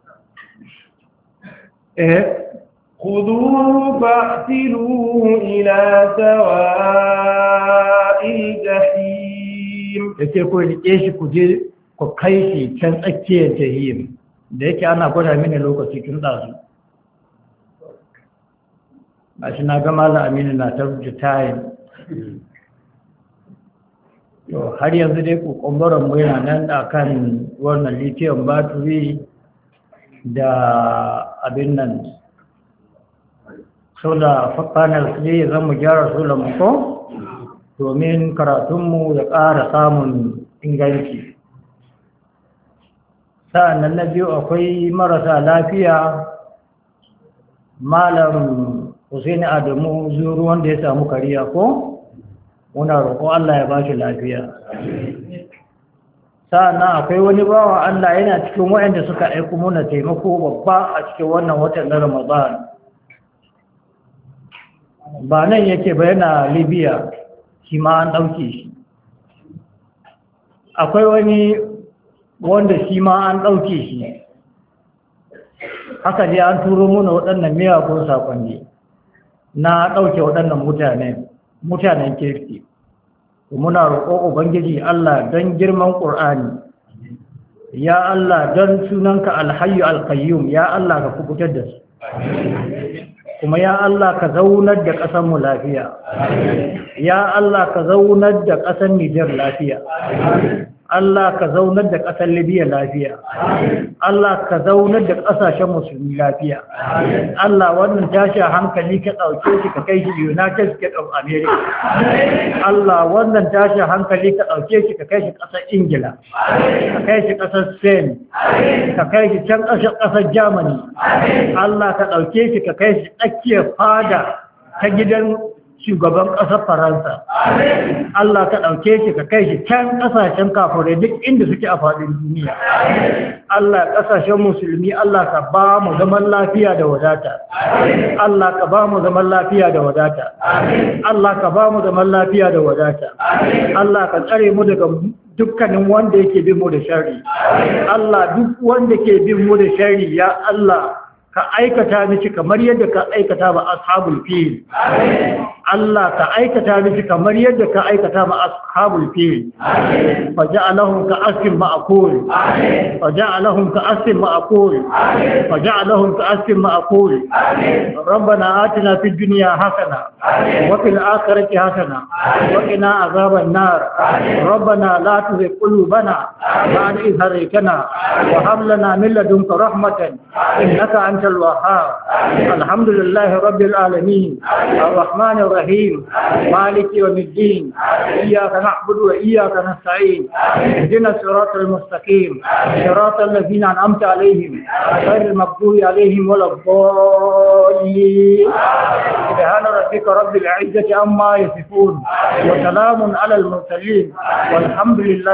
خذوه فاعتلوه إلى سواء الجحيم. yake ku rike shi ku je ku kai shi can tsakiyar jahim, da yake ana gwada mini lokaci tun ɗazu. A shi na gama Aminu na ta rubuta tayin. To har yanzu dai ƙoƙombaron mu yana nan a kan wannan lithium battery da abin nan solar panel ne zan mu gyara solar mu ko domin karatunmu ya ƙara samun inganci. Sa'annan na biyu akwai marasa lafiya, Malam Hussein Adamu Zuru wanda ya samu kariya ko? Muna roƙo Allah ya ba shi lafiya. Sa'annan akwai wani bawa Allah yana cikin waɗanda suka aiko muna taimako babba a cikin wannan watan na Ramadan. Ba nan yake ba, yana Libya, shi ma an ɗauke shi. Akwai wani wanda shi ma an ɗauke shi. Haka dai an turo muna waɗannan miyagun saƙonni na ɗauke waɗannan mutanen kirki. Muna roƙo Ubangiji Allah don girman ƙur'ani, ya Allah don sunanka alhayyu alqayyum, ya Allah ka kubutar da su, kuma ya Allah ka zaunar da ƙasarmu lafiya, ya Allah ka zaunar da ƙasar Nijar lafiya, Allah ka zaunar da ƙasar Libya lafiya, Allah ka zaunar da ƙasashen musulmi lafiya. Allah wannan tashi hankali ka ɗauke shi ka kai shi United States of America. Allah wannan tashi hankali ka ɗauke shi ka kai shi ƙasar Ingila, ka kai shi ƙasar Spain, ka kai shi can ƙasar Germany. Allah ka ɗauke shi ka kai shi tsakiyar fada ta gidan shugaban ƙasar Faransa. Allah ka ɗauke shi ka kai shi can ƙasashen kafirai duk inda suke a faɗin duniya. Allah ƙasashen musulmi Allah ka ba mu zaman lafiya da wadata. Allah ka ba mu zaman lafiya da wadata. Allah ka ba mu zaman lafiya da wadata. Allah ka tsare mu daga dukkanin wanda yake bin mu da shari. Allah duk wanda ke bin mu da shari, ya Allah ka aikata miki kamar yadda ka aikata ba ashabul fil. Allah ka aikata miki kamar yadda ka aikata ma ashabul fil. Faja'alahum ka asfin ma'kul. Faja'alahum ka asfin ma'kul. Faja'alahum ka asfin ma'kul. Rabbana atina fid dunya hasana wa fil akhirati hasana wa qina azaban nar. Rabbana la tuzigh qulubana ba'da idh hadaytana wa hab lana min ladunka rahmatan innaka antal wahhab. Alhamdulillahi rabbil alamin. Ar-rahmanir الرحيم مالك يوم الدين إياك نعبد وإياك نستعين اهدنا الصراط المستقيم صراط الذين أنعمت عليهم غير المغضوب عليهم ولا الضالين. سبحان ربك رب العزة عما يصفون وسلام على المرسلين والحمد لله.